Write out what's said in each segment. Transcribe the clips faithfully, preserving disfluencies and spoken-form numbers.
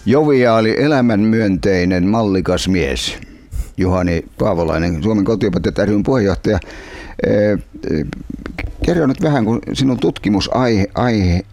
joviaali, elämänmyönteinen, mallikas mies. Juhani Paavolainen, Suomen kotiopettajat ry:n puheenjohtaja. Kerro nyt vähän, kun sinun tutkimusaihe aihe,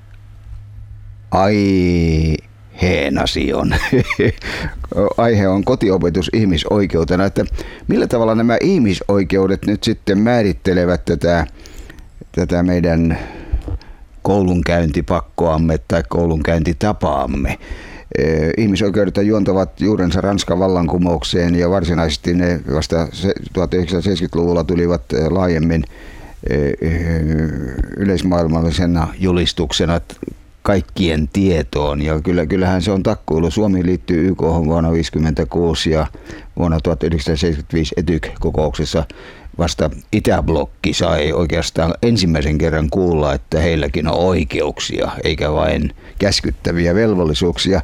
aiheenasi on, aihe on kotiopetus ihmisoikeutena, että millä tavalla nämä ihmisoikeudet nyt sitten määrittelevät tätä, tätä meidän koulunkäyntipakkoamme tai koulunkäyntitapaamme. Ihmisoikeudet juontavat juurensa Ranskan vallankumoukseen ja varsinaisesti ne vasta tuhatyhdeksänsataaseitsemänkymmentäluvulla tulivat laajemmin yleismaailmallisena julistuksena kaikkien tietoon. Ja kyllä, kyllähän se on takkuilu. Suomi liittyy Y K:hon vuonna tuhatyhdeksänsataaviisikymmentäkuusi ja vuonna tuhatyhdeksänsataaseitsemänkymmentäviisi ETYK-kokouksessa vasta Itäblokki sai oikeastaan ensimmäisen kerran kuulla, että heilläkin on oikeuksia, eikä vain käskyttäviä velvollisuuksia.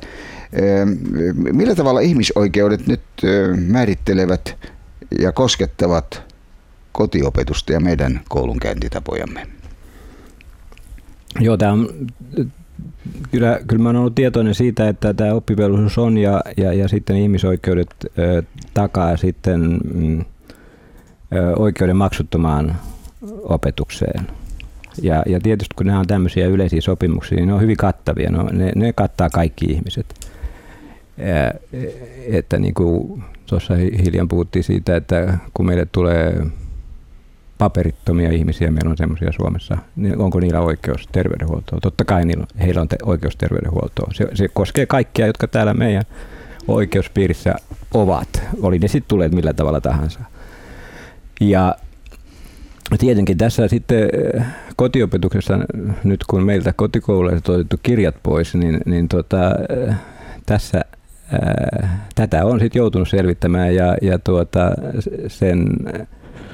Millä tavalla ihmisoikeudet nyt määrittelevät ja koskettavat kotiopetusta ja meidän koulunkäyntitapojamme? Joo, tämä on, kyllä, kyllä mä olen ollut tietoinen siitä, että tämä oppivelvollisuus on ja, ja, ja sitten ihmisoikeudet ö, takaa sitten mm, oikeuden maksuttomaan opetukseen. Ja, ja tietysti kun nämä on tämmöisiä yleisiä sopimuksia, niin ne on hyvin kattavia. No, ne, ne kattaa kaikki ihmiset. Ja, että niin kuin tuossa hiljan puhuttiin siitä, että kun meille tulee paperittomia ihmisiä, meillä on semmoisia Suomessa, niin onko niillä oikeus terveydenhuoltoon? Totta kai niillä, heillä on te, oikeus terveydenhuoltoon. Se, se koskee kaikkia, jotka täällä meidän oikeuspiirissä ovat. Oli ne sitten tulleet millä tavalla tahansa. Ja tietenkin tässä sitten kotiopetuksessa, nyt kun meiltä kotikouluista on otettu kirjat pois, niin, niin tota, tässä ää, tätä on sitten joutunut selvittämään ja, ja tuota, sen ää,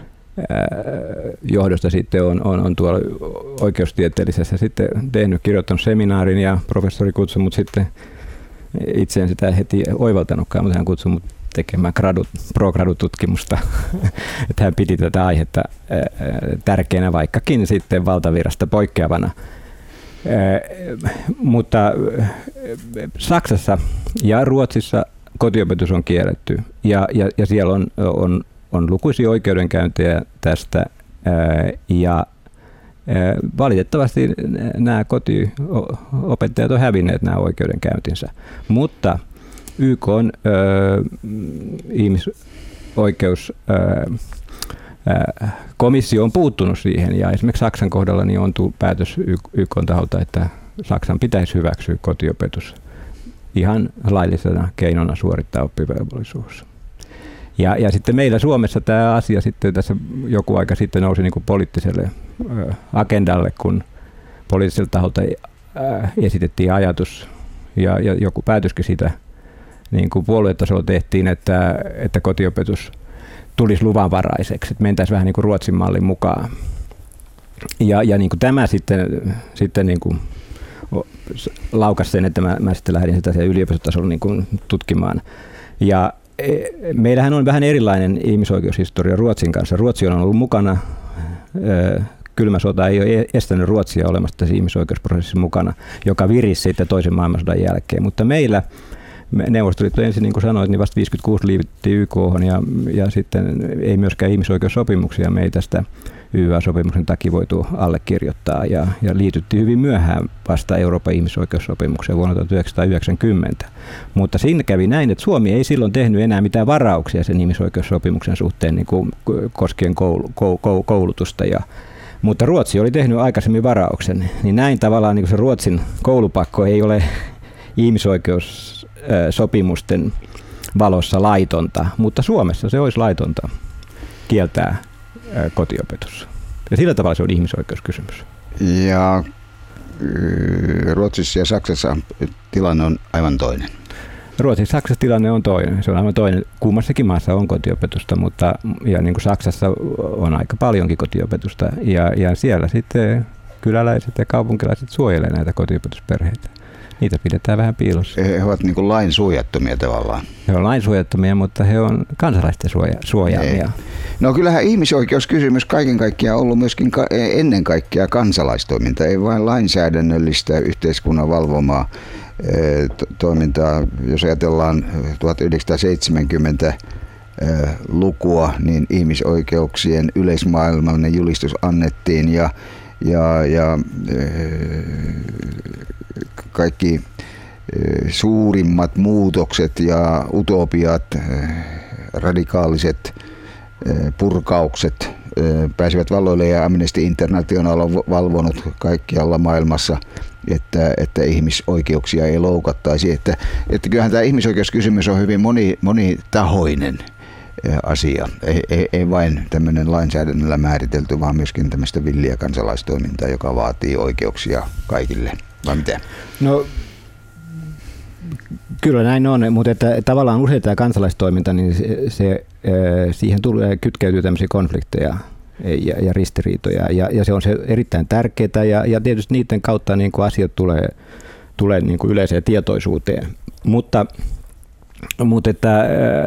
johdosta sitten on, on, on tuolla oikeustieteellisessä sitten tehnyt, kirjoittanut seminaarin ja professori kutsui mut sitten, itse en sitä heti oivaltanutkaan, mutta hän kutsui mut tekemään gradu, pro-gradututkimusta, että hän piti tätä aihetta ää, tärkeänä, vaikkakin sitten valtavirrasta poikkeavana. Ää, mutta ää, Saksassa ja Ruotsissa kotiopetus on kielletty ja, ja, ja siellä on, on, on lukuisia oikeudenkäyntejä tästä ää, ja ää, valitettavasti nämä kotiopettajat on hävinneet nämä oikeudenkäyntinsä, mutta Y K:n ö, ihmisoikeus ö, ö, komissio on puuttunut siihen ja esimerkiksi Saksan kohdalla niin on tullut päätös Y K:n taholta, että Saksan pitäisi hyväksyä kotiopetus ihan laillisena keinona suorittaa oppivelvollisuus. Ja, ja sitten meillä Suomessa tämä asia sitten tässä joku aika sitten nousi niin kuin poliittiselle ö, agendalle, kun poliittiselta taholta ö, esitettiin ajatus ja, ja joku päätöskin siitä niin kuin puoluetasolla tehtiin, että, että kotiopetus tulisi luvanvaraiseksi, että mentäisiin vähän niin kuin Ruotsin mallin mukaan. Ja, ja niin kuin tämä sitten, sitten niin kuin laukasi sen, että mä, mä sitten lähdin sitä siellä yliopistotasolla niin kuin tutkimaan. Ja meillähän on vähän erilainen ihmisoikeushistoria Ruotsin kanssa. Ruotsi on ollut mukana. Kylmä sota ei ole estänyt Ruotsia olemasta tässä ihmisoikeusprosessissa mukana, joka virisi sitten toisen maailmansodan jälkeen. Mutta meillä Neuvostoliitto ensin, niin kuin sanoit, niin vasta viisikymmentäkuusi liityttiin Y K:hon ja, ja sitten ei myöskään ihmisoikeussopimuksia me ei tästä Y A-sopimuksen takia voitu allekirjoittaa ja, ja liityttiin hyvin myöhään vasta Euroopan ihmisoikeussopimukseen vuonna tuhatyhdeksänsataayhdeksänkymmentä. Mutta siinä kävi näin, että Suomi ei silloin tehnyt enää mitään varauksia sen ihmisoikeussopimuksen suhteen niin kuin koskien koulu, koulutusta. Ja, mutta Ruotsi oli tehnyt aikaisemmin varauksen, niin näin tavallaan niin kuin se Ruotsin koulupakko ei ole ihmisoikeussopimusten valossa laitonta, mutta Suomessa se olisi laitonta kieltää kotiopetus. Ja sillä tavalla se on ihmisoikeuskysymys. Ja Ruotsissa ja Saksassa tilanne on aivan toinen. Ruotsissa ja Saksassa tilanne on toinen. Se on aivan toinen. Kummassakin maassa on kotiopetusta, mutta ja niin kuin Saksassa on aika paljonkin kotiopetusta. Ja, ja siellä sitten kyläläiset ja kaupunkilaiset suojelevat näitä kotiopetusperheitä. niitä pidetään vähän piilossa. He ovat niin kuin lain suojattomia tavallaan. He on lain suojattomia, mutta he on kansalaisten suoja, suojaamia. Ei. No kyllähän ihmisoikeuskysymys kaiken kaikkiaan on ollut myöskin ka- ennen kaikkea kansalaistoiminta, ei vain lainsäädännöllistä yhteiskunnan valvomaa to- toimintaa. Jos ajatellaan tuhatyhdeksänsataaseitsemänkymmentä lukua, niin ihmisoikeuksien yleismaailmallinen julistus annettiin ja, ja, ja kaikki suurimmat muutokset ja utopiat, radikaaliset purkaukset pääsivät valloille ja Amnesty International on valvonut kaikkialla maailmassa, että, että ihmisoikeuksia ei loukattaisi. Että, että kyllähän tämä ihmisoikeuskysymys on hyvin moni, monitahoinen asia. Ei, ei, ei vain tämmöinen lainsäädännöllä määritelty, vaan myöskin tämmöistä villiä kansalaistoimintaa, joka vaatii oikeuksia kaikille. Vai mitä? No, kyllä näin on, mutta että tavallaan usein tämä kansalaistoiminta, niin se, se, siihen tulee, kytkeytyy tämmöisiä konflikteja ja, ja ristiriitoja, ja, ja se on se erittäin tärkeää, ja, ja tietysti niiden kautta niin kuin asiat tulee, tulee niin kuin yleiseen tietoisuuteen. Mutta, mutta että,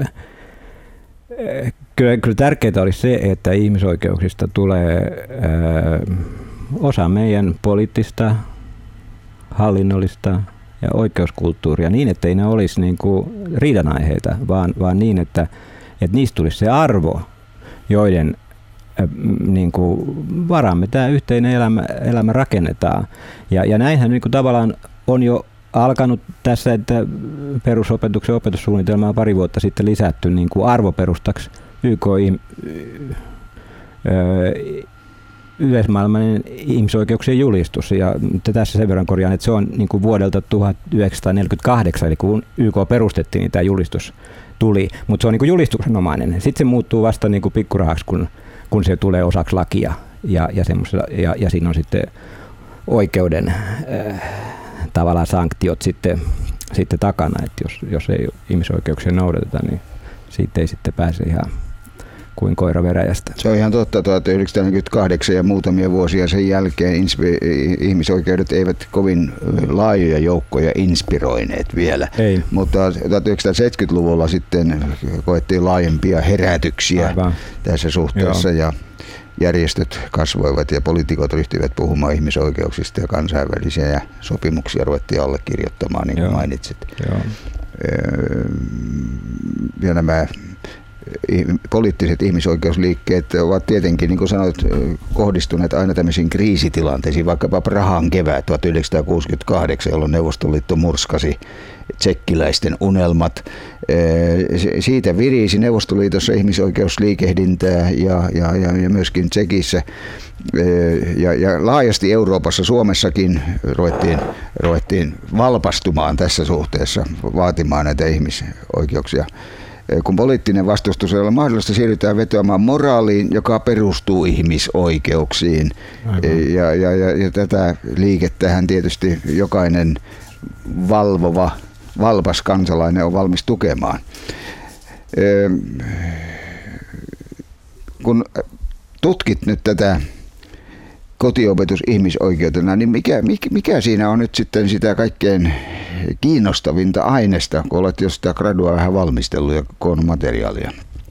kyllä, kyllä tärkeää olisi se, että ihmisoikeuksista tulee osa meidän poliittista, hallinnollista ja oikeuskulttuuria niin, ettei ne olisi niin kuin riidanaiheita, vaan, vaan niin, että, että niistä tulisi se arvo, joiden äh, niin kuin varamme tämä yhteinen elämä, elämä rakennetaan. Ja, ja näinhän niin kuin tavallaan on jo alkanut tässä, että perusopetuksen opetussuunnitelmaa on pari vuotta sitten lisätty niin kuin arvoperustaksi Y K yleismaailmallinen ihmisoikeuksien julistus, ja tässä sen verran korjaan, että se on niin kuin vuodelta tuhatyhdeksänsataaneljäkymmentäkahdeksan, eli kun Y K perustettiin, niin tämä julistus tuli, mutta se on niin kuin julistuksenomainen. Sitten se muuttuu vasta niin kuin pikkurahaksi, kun, kun se tulee osaksi lakia, ja, ja, ja, ja siinä on sitten oikeuden äh, tavallaan sanktiot sitten, sitten takana, että jos, jos ei ihmisoikeuksia noudateta, niin siitä ei sitten pääse ihan kuin koira veräjästä. Se on ihan totta. tuhatyhdeksänsataaneljäkymmentäkahdeksan ja muutamia vuosia sen jälkeen inspi- ihmisoikeudet eivät kovin laajoja joukkoja inspiroineet vielä. Ei. Mutta tuhatyhdeksänsataaseitsemänkymmentäluvulla sitten koettiin laajempia herätyksiä Aivan. tässä suhteessa. Joo. Ja järjestöt kasvoivat ja poliitikot ryhtyivät puhumaan ihmisoikeuksista ja kansainvälisiä sopimuksia ruvettiin allekirjoittamaan, niin kuin Joo. mainitsit. Joo. Ja nämä poliittiset ihmisoikeusliikkeet ovat tietenkin, niin kuin sanoit, kohdistuneet aina tämmöisiin kriisitilanteisiin, vaikkapa Prahan kevät tuhatyhdeksänsataakuusikymmentäkahdeksan, jolloin Neuvostoliitto murskasi tsekkiläisten unelmat. Siitä virisi Neuvostoliitossa ihmisoikeusliikehdintää ja, ja, ja, ja myöskin Tsekissä ja, ja laajasti Euroopassa, Suomessakin ruvettiin, ruvettiin valpastumaan tässä suhteessa, vaatimaan näitä ihmisoikeuksia. Kun poliittinen vastustus ei ole mahdollista, siirrytään vetoamaan moraaliin, joka perustuu ihmisoikeuksiin. Ja, ja, ja, ja tätä liikettähän tietysti jokainen valvova, valpas kansalainen on valmis tukemaan. Kun tutkit nyt tätä kotiopetus ihmisoikeutena, niin mikä, mikä, mikä siinä on nyt sitten sitä kaikkein kiinnostavinta aineesta, kun olet jo sitä gradua vähän valmistellut ja koonnut materiaalia?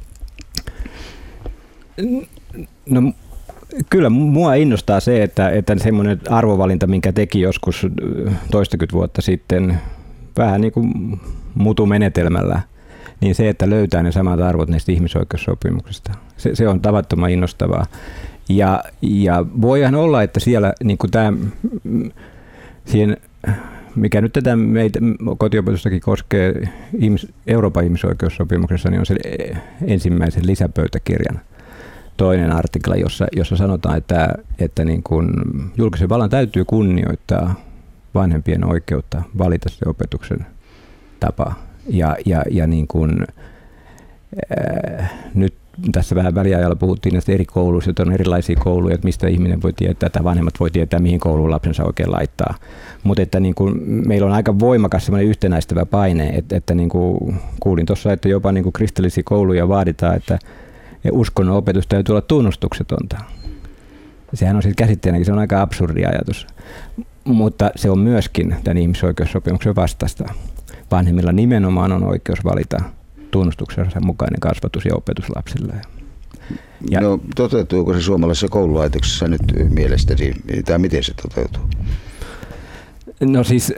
No kyllä mua innostaa se, että, että semmoinen arvovalinta, minkä teki joskus toistakymmentä vuotta sitten vähän niin kuin mutumenetelmällä, niin se, että löytää ne samat arvot näistä ihmisoikeussopimuksista, se, se on tavattoman innostavaa. Ja, ja voihan olla, että siellä niin kuin tämä, siihen, mikä nyt tätä meitä kotiopetustakin koskee ihmis, Euroopan ihmisoikeussopimuksessa, niin on se ensimmäisen lisäpöytäkirjan toinen artikla, jossa, jossa sanotaan, että, että niin kuin julkisen vallan täytyy kunnioittaa vanhempien oikeutta valita se opetuksen tapa. Ja, ja, ja niin kuin, ää, nyt tässä vähän väliajalla puhuttiin näistä eri kouluista, että on erilaisia kouluja, että mistä ihminen voi tietää, tai vanhemmat voi tietää, mihin kouluun lapsensa oikein laittaa. Mutta että niin kuin meillä on aika voimakas sellainen yhtenäistävä paine, että, että niin kuin kuulin tuossa, että jopa niin kuin kristillisiä kouluja vaaditaan, että uskonnon opetus täytyy olla tunnustuksetonta. Sehän on sitten käsitteenäkin, se on aika absurdi ajatus. mutta se on myöskin tämän ihmisoikeussopimuksen vastaista. Vanhemmilla nimenomaan on oikeus valita tunnustuksensa mukainen kasvatus ja opetus lapsille. Ja no toteutuuko se suomalaisessa koululaitoksessa nyt mielestäsi, tai miten se toteutuu? No siis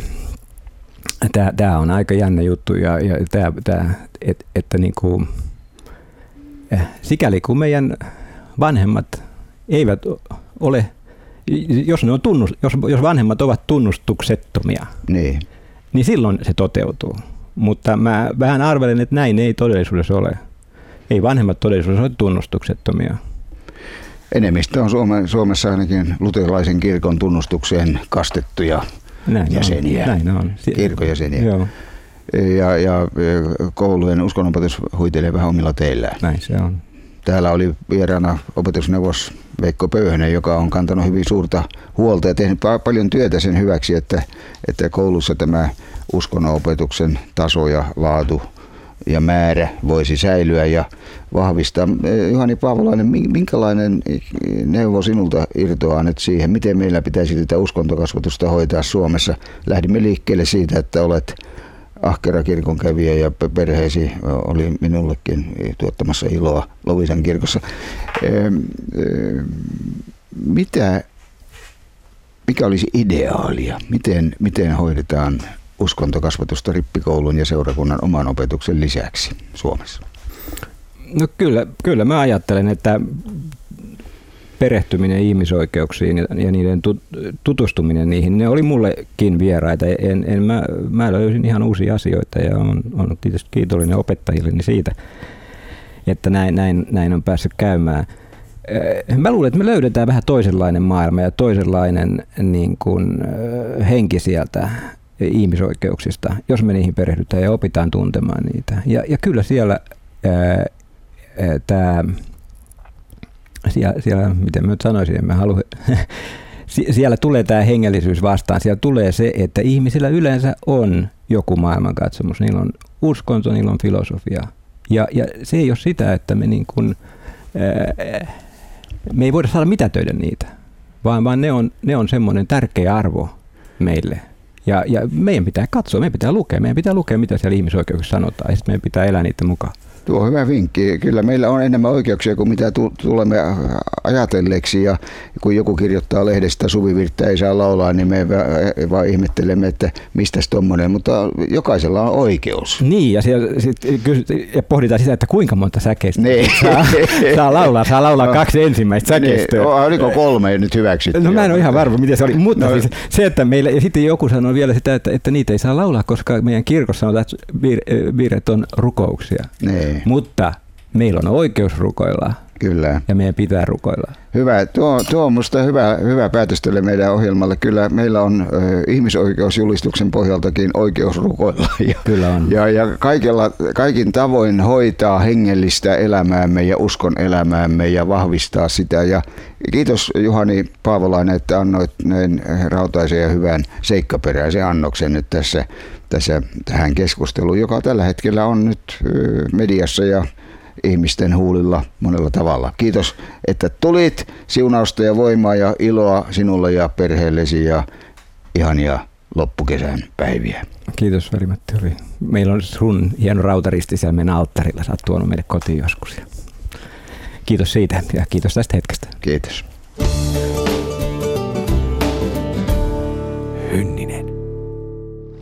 tämä on aika jännä juttu, ja, ja tää, tää, et, että niinku, sikäli kun meidän vanhemmat eivät ole, jos, ne on tunnust, jos, jos vanhemmat ovat tunnustuksettomia, niin. niin silloin se toteutuu. Mutta mä vähän arvelen, että näin ei todellisuudessa ole. Ei vanhemmat todellisuudessa ole tunnustuksettomia. Enemmistö on Suome, Suomessa ainakin luterilaisen kirkon tunnustukseen kastettuja näin jäseniä, on. Näin on. Kirkon jäseniä. Joo. Ja, ja koulujen uskonnonopetus huitelee vähän omilla teillään. Näin se on. Täällä oli vieraana opetusneuvos Veikko Pöyhönen, joka on kantanut hyvin suurta huolta ja tehnyt paljon työtä sen hyväksi, että, että koulussa tämä uskonnonopetuksen taso ja laatu ja määrä voisi säilyä ja vahvistaa. Juhani Paavolainen, minkälainen neuvo sinulta irtoaa nyt siihen, miten meillä pitäisi tätä uskontokasvatusta hoitaa Suomessa? Lähdimme liikkeelle siitä, että olet ahkera kirkonkävijä ja perheesi oli minullekin tuottamassa iloa Loviisan kirkossa. Mitä, mikä olisi ideaalia? Miten, miten hoidetaan uskontokasvatusta rippikoulun ja seurakunnan oman opetuksen lisäksi Suomessa? No kyllä, kyllä mä ajattelen, että perehtyminen ihmisoikeuksiin ja, ja niiden tutustuminen niihin, ne oli mullekin vieraita. En, en, mä, mä löysin ihan uusia asioita ja on, on tietysti kiitollinen opettajilleni siitä, että näin, näin, näin on päässyt käymään. Mä luulen, että me löydetään vähän toisenlainen maailma ja toisenlainen niin kuin, henki sieltä ihmisoikeuksista, jos me niihin perehdytään ja opitaan tuntemaan niitä. Ja, ja kyllä siellä tämä, siellä, siellä, miten mä nyt sanoisin, en mä halua, siellä tulee tämä hengellisyys vastaan. Siellä tulee se, että ihmisillä yleensä on joku maailmankatsomus. Niillä on uskonto, niillä on filosofia. Ja, ja se ei ole sitä, että me, niin kuin, me ei voida saada mitätöidä niitä, vaan, vaan ne on, ne on semmoinen tärkeä arvo meille. Ja, ja meidän pitää katsoa, meidän pitää lukea, meidän pitää lukea, mitä siellä ihmisoikeuksissa sanotaan, ja sitten meidän pitää elää niitä mukaan. Tuo on hyvä vinkki. Kyllä meillä on enemmän oikeuksia kuin mitä tulemme ajatelleeksi, ja kun joku kirjoittaa lehdestä suvivirttä ei saa laulaa, niin me vaan ihmettelemme, että mistäs tommoinen, mutta jokaisella on oikeus. Niin, ja, siellä, sit, ja pohditaan sitä, että kuinka monta säkeistä niin. saa, saa laulaa, saa laulaa no. kaksi ensimmäistä säkeistä. Niin. Oliko kolme nyt hyväksytty? No mä en ole ihan varma, miten se oli, mutta no. siis se, että meillä, ja sitten joku sanoi vielä sitä, että, että niitä ei saa laulaa, koska meidän kirkossa sanotaan, että virret on rukouksia. Niin. Mutta meillä on oikeus rukoilla. Kyllä. Ja meidän pitää rukoilla. Hyvä. Tuo, tuo on minusta hyvä, hyvä päätös tälle meidän ohjelmalle. Kyllä meillä on äh, ihmisoikeusjulistuksen pohjaltakin oikeus rukoilla. Ja, Kyllä on. Ja, ja kaikella, kaikin tavoin hoitaa hengellistä elämäämme ja uskon elämäämme ja vahvistaa sitä. Ja kiitos Juhani Paavolainen, että annoit näin rautaisen ja hyvän seikkaperäisen annoksen nyt tässä, tässä tähän keskusteluun, joka tällä hetkellä on nyt äh, mediassa ja ihmisten huulilla monella tavalla. Kiitos, että tulit. Siunausta ja voimaa ja iloa sinulle ja perheellesi ja ihania loppukesän päiviä. Kiitos Veli-Matti. Meillä on sun hieno rautaristi siellä meidän alttarilla. Sä oot tuonut meille kotiin joskus. Kiitos siitä ja kiitos tästä hetkestä. Kiitos. Hynninen.